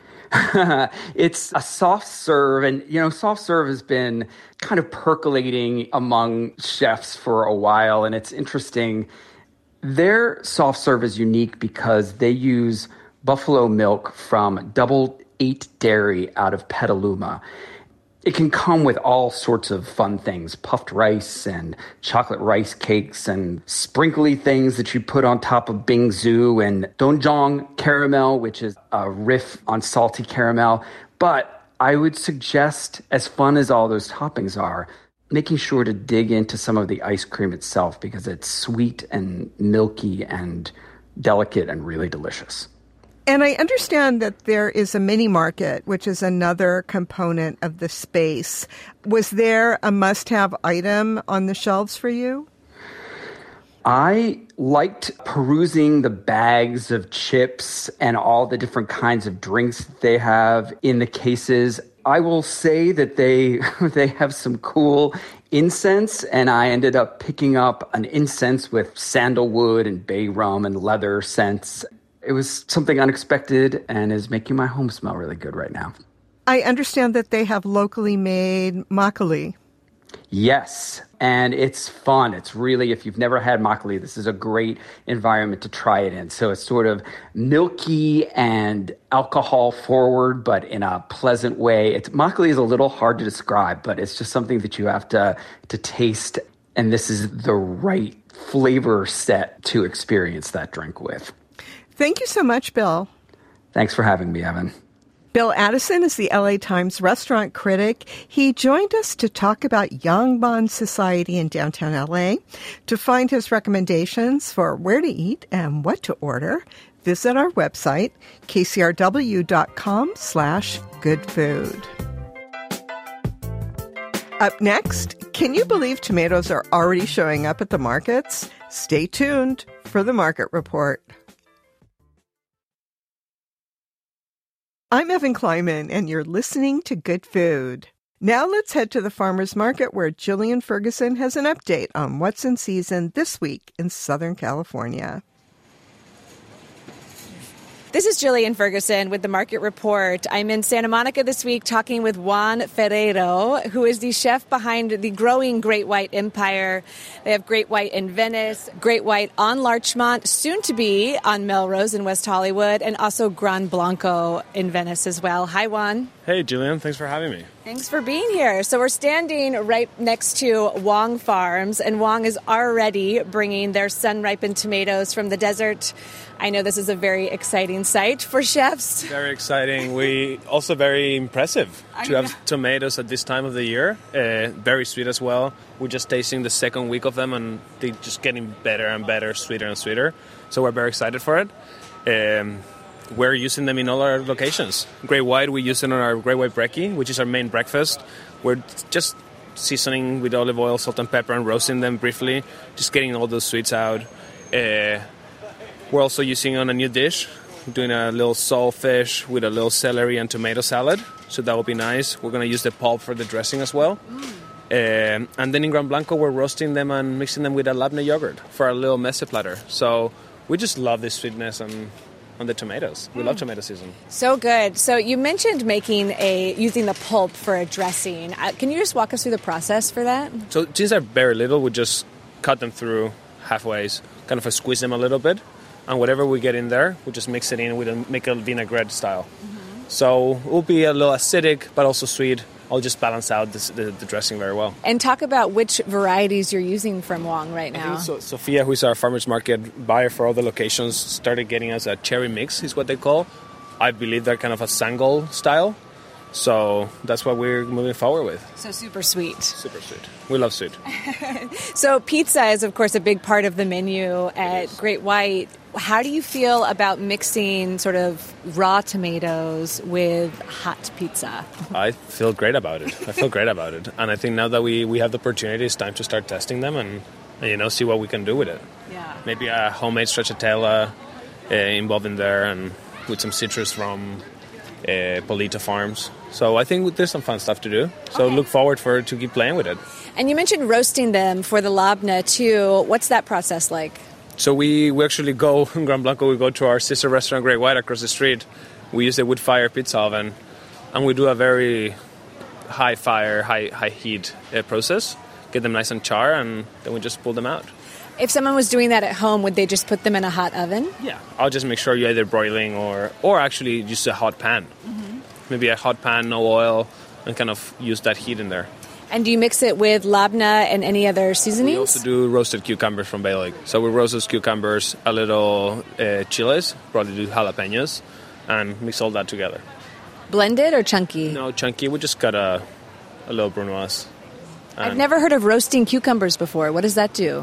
It's a soft serve, and, you know, soft serve has been kind of percolating among chefs for a while, and it's interesting. Their soft serve is unique because they use buffalo milk from Double Eight Dairy out of Petaluma. It can come with all sorts of fun things, puffed rice and chocolate rice cakes and sprinkly things that you put on top of bingsu and doenjang caramel, which is a riff on salty caramel. But I would suggest, as fun as all those toppings are, making sure to dig into some of the ice cream itself because it's sweet and milky and delicate and really delicious. And I understand that there is a mini market, which is another component of the space. Was there a must-have item on the shelves for you? I liked perusing the bags of chips and all the different kinds of drinks that they have in the cases. I will say that they they have some cool incense, and I ended up picking up an incense with sandalwood and bay rum and leather scents. It was something unexpected and is making my home smell really good right now. I understand that they have locally made makgeolli. Yes, and it's fun. It's really, if you've never had makgeolli, this is a great environment to try it in. So it's sort of milky and alcohol forward, but in a pleasant way. It's, makgeolli is a little hard to describe, but it's just something that you have to, to taste, and this is the right flavor set to experience that drink with. Thank you so much, Bill. Thanks for having me, Evan. Bill Addison is the L A Times restaurant critic. He joined us to talk about Yangban Society in downtown L A. To find his recommendations for where to eat and what to order, visit our website, kcrw.com slash good food. Up next, can you believe tomatoes are already showing up at the markets? Stay tuned for the Market Report. I'm Evan Kleiman, and you're listening to Good Food. Now let's head to the farmer's market where Jillian Ferguson has an update on what's in season this week in Southern California. This is Jillian Ferguson with the Market Report. I'm in Santa Monica this week talking with Juan Ferrero, who is the chef behind the growing Great White Empire. They have Great White in Venice, Great White on Larchmont, soon to be on Melrose in West Hollywood, and also Gran Blanco in Venice as well. Hi, Juan. Hey, Jillian. Thanks for having me. Thanks for being here. So we're standing right next to Wong Farms, and Wong is already bringing their sun-ripened tomatoes from the desert. I know this is a very exciting sight for chefs. Very exciting. We also very impressive to have tomatoes at this time of the year. Uh, very sweet as well. We're just tasting the second week of them, and they're just getting better and better, sweeter and sweeter. So we're very excited for it. Um, we're using them in all our locations. Great White, we use it on our Great White Brekkie, which is our main breakfast. We're just seasoning with olive oil, salt and pepper, and roasting them briefly, just getting all those sweets out. Uh, We're also using on a new dish, doing a little saltfish with a little celery and tomato salad. So that will be nice. We're going to use the pulp for the dressing as well. Mm. Um, and then in Gran Blanco, we're roasting them and mixing them with a labneh yogurt for our little meze platter. So we just love this sweetness on, on the tomatoes. We mm. love tomato season. So good. So you mentioned making a using the pulp for a dressing. Uh, can you just walk us through the process for that? So since they're very little, we just cut them through halfways, kind of squeeze them a little bit. And whatever we get in there, we just mix it in with a, make a vinaigrette style. Mm-hmm. So it will be a little acidic, but also sweet. I'll just balance out this, the, the dressing very well. And talk about which varieties you're using from Wong right now. I think so, Sophia, who is our farmers market buyer for all the locations, started getting us a cherry mix, is what they call. I believe they're kind of a Sangol style. So that's what we're moving forward with. So super sweet. Super sweet. We love sweet. So pizza is, of course, a big part of the menu at Great White. How do you feel about mixing sort of raw tomatoes with hot pizza? I feel great about it. I feel great about it. And I think now that we, we have the opportunity, it's time to start testing them and, and you know, see what we can do with it. Yeah. Maybe a homemade stracciatella uh, involved in there and with some citrus from uh, Polito Farms. So I think there's some fun stuff to do. So okay. Look forward for to keep playing with it. And you mentioned roasting them for the labneh too. What's that process like? So we, we actually go in Gran Blanco, we go to our sister restaurant, Great White, across the street. We use a wood fire pizza oven, and we do a very high fire, high high heat uh, process. Get them nice and char, and then we just pull them out. If someone was doing that at home, would they just put them in a hot oven? Yeah. I'll just make sure you're either broiling or, or actually just a hot pan. Mm-hmm. Maybe a hot pan, no oil, and kind of use that heat in there. And do you mix it with labneh and any other seasonings? We also do roasted cucumbers from Bay Lake. So we roast those cucumbers, a little uh, chiles, probably do jalapenos, and mix all that together. Blended or chunky? No, chunky. We just got a, a little brunoise. I've never heard of roasting cucumbers before. What does that do?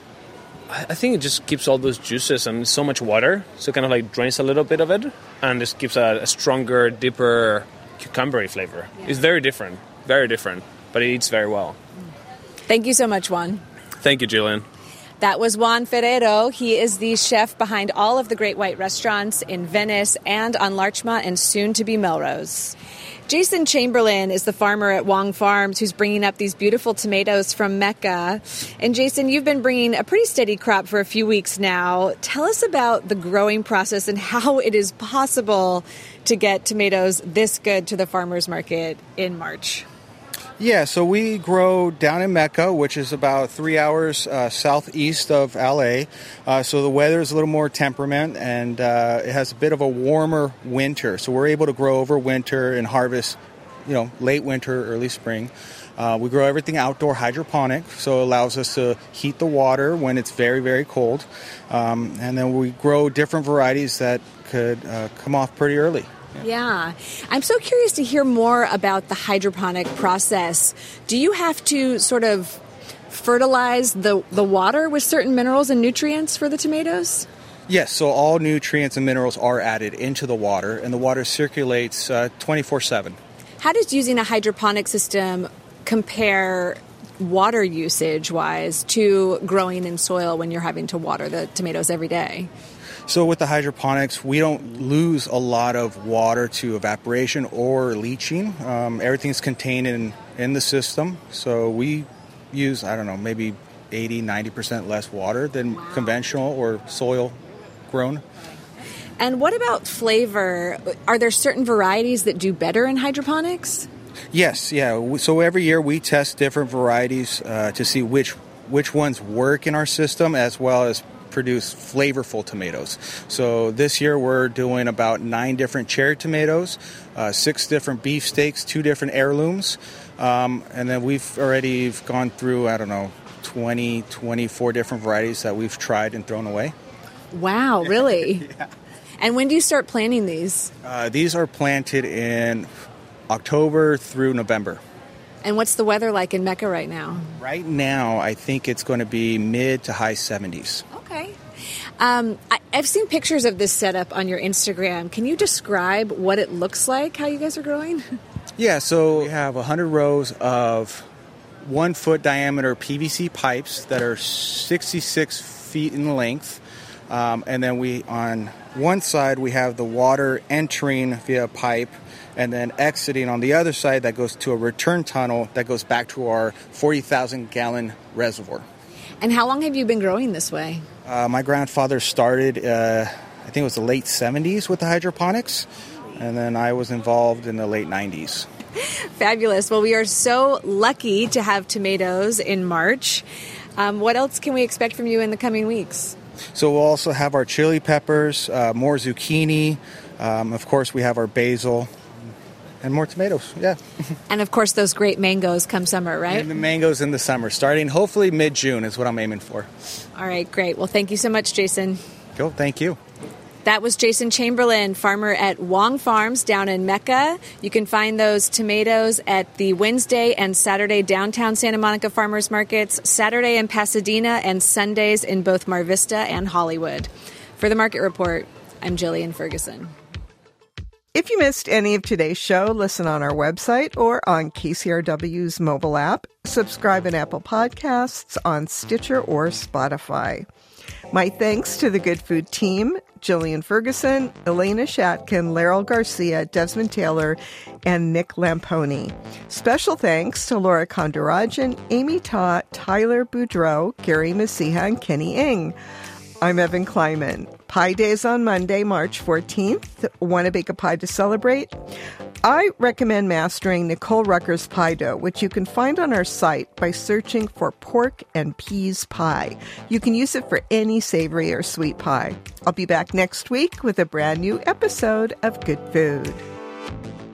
I think it just keeps all those juices and so much water, so it kind of like drains a little bit of it, and just gives a, a stronger, deeper cucumbery flavor. Yeah. It's very different, very different. But it eats very well. Thank you so much, Juan. Thank you, Jillian. That was Juan Ferrero. He is the chef behind all of the Great White restaurants in Venice and on Larchmont and soon to be Melrose. Jason Chamberlain is the farmer at Wong Farms who's bringing up these beautiful tomatoes from Mecca. And Jason, you've been bringing a pretty steady crop for a few weeks now. Tell us about the growing process and how it is possible to get tomatoes this good to the farmers market in March. Yeah, so we grow down in Mecca, which is about three hours uh, southeast of L A. Uh, so the weather is a little more temperament, and uh, it has a bit of a warmer winter. So we're able to grow over winter and harvest, you know, late winter, early spring. Uh, we grow everything outdoor hydroponic, so it allows us to heat the water when it's very, very cold. Um, and then we grow different varieties that could uh, come off pretty early. Yeah. I'm so curious to hear more about the hydroponic process. Do you have to sort of fertilize the, the water with certain minerals and nutrients for the tomatoes? Yes, so all nutrients and minerals are added into the water, and the water circulates uh, twenty-four seven. How does using a hydroponic system compare water usage-wise to growing in soil when you're having to water the tomatoes every day? So with the hydroponics, we don't lose a lot of water to evaporation or leaching. Um, everything's contained in, in the system. So we use, I don't know, maybe eighty, ninety percent less water than wow. conventional or soil grown. And what about flavor? Are there certain varieties that do better in hydroponics? Yes, yeah. So every year we test different varieties uh, to see which which ones work in our system, as well as produce flavorful tomatoes. So this year we're doing about nine different cherry tomatoes, uh, six different beefsteaks, two different heirlooms, um, and then we've already gone through, I don't know, twenty, twenty-four different varieties that we've tried and thrown away. Wow, really? Yeah. And when do you start planting these? Uh, these are planted in October through November. And what's the weather like in Mecca right now? Right now, I think it's going to be mid to high seventies. Okay. Um, I, I've seen pictures of this setup on your Instagram. Can you describe what it looks like, how you guys are growing? Yeah, so we have one hundred rows of one-foot diameter P V C pipes that are sixty-six feet in length. Um, and then we, on one side, we have the water entering via pipe and then exiting on the other side that goes to a return tunnel that goes back to our forty thousand gallon reservoir. And how long have you been growing this way? Uh, my grandfather started, uh, I think it was the late seventies with the hydroponics, and then I was involved in the late nineties. Fabulous. Well, we are so lucky to have tomatoes in March. Um, what else can we expect from you in the coming weeks? So we'll also have our chili peppers, uh, more zucchini. Um, of course, we have our basil and more tomatoes. Yeah. And of course, those great mangoes come summer, right? And the mangoes in the summer, starting hopefully mid-June is what I'm aiming for. All right, great. Well, thank you so much, Jason. Cool. Thank you. That was Jason Chamberlain, farmer at Wong Farms down in Mecca. You can find those tomatoes at the Wednesday and Saturday downtown Santa Monica farmers markets, Saturday in Pasadena, and Sundays in both Mar Vista and Hollywood. For the Market Report, I'm Jillian Ferguson. If you missed any of today's show, listen on our website or on K C R W's mobile app. Subscribe on Apple Podcasts, on Stitcher or Spotify. My thanks to the Good Food team, Jillian Ferguson, Elena Shatkin, Laryl Garcia, Desmond Taylor, and Nick Lamponi. Special thanks to Laura Kondarajan, Amy Ta, Tyler Boudreau, Gary Masiha, and Kenny Ng. I'm Evan Kleiman. Pie Days on Monday, March fourteenth. Want to bake a pie to celebrate? I recommend mastering Nicole Rucker's pie dough, which you can find on our site by searching for pork and peas pie. You can use it for any savory or sweet pie. I'll be back next week with a brand new episode of Good Food.